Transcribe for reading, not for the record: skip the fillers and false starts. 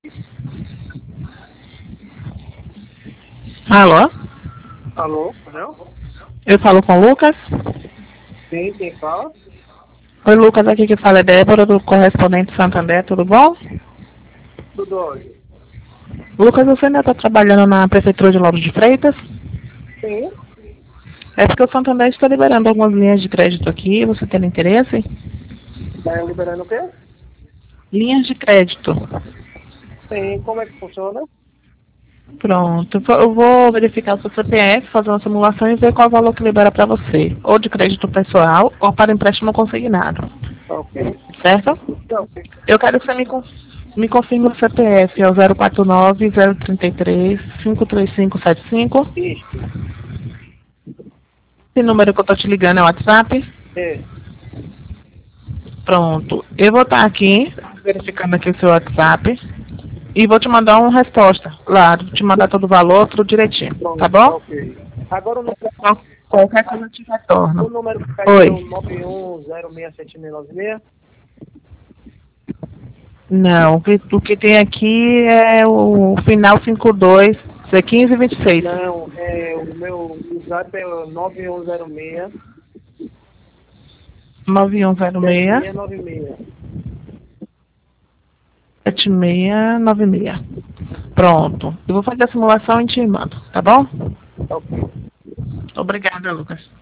Alô? Alô, não? Eu falo com o Lucas? Sim, quem fala? Oi, Lucas, aqui que fala é Débora, do Correspondente Santander, tudo bom? Tudo ótimo. Lucas, você ainda está trabalhando na Prefeitura de Lauro de Freitas? Sim. É porque o Santander está liberando algumas linhas de crédito aqui, você tem interesse? Tá liberando o quê? Linhas de crédito. Sim, como é que funciona? Pronto, eu vou verificar o seu CPF, fazer uma simulação e ver qual o valor que libera para você, ou de crédito pessoal ou para empréstimo consignado, Ok. certo? Não, Eu quero que você me confirme o CPF, é o 049-033-53575. isso. Esse número que eu tô te ligando é o WhatsApp? É. Pronto. Eu vou estar aqui, verificando aqui o seu WhatsApp, e vou te mandar uma resposta. Claro, te mandar todo o valor, tudo direitinho. Tá Pronto, bom? ok. Agora Qualquer coisa eu te o retorno. número que caiu é o Oi. 91067696. Não, o que tem aqui é o final 52, C15 e 26. Não, o meu zap é o 9106 9106 7696. 7696. Pronto. Eu vou fazer a simulação e te mando, tá bom? Ok. Obrigada, Lucas.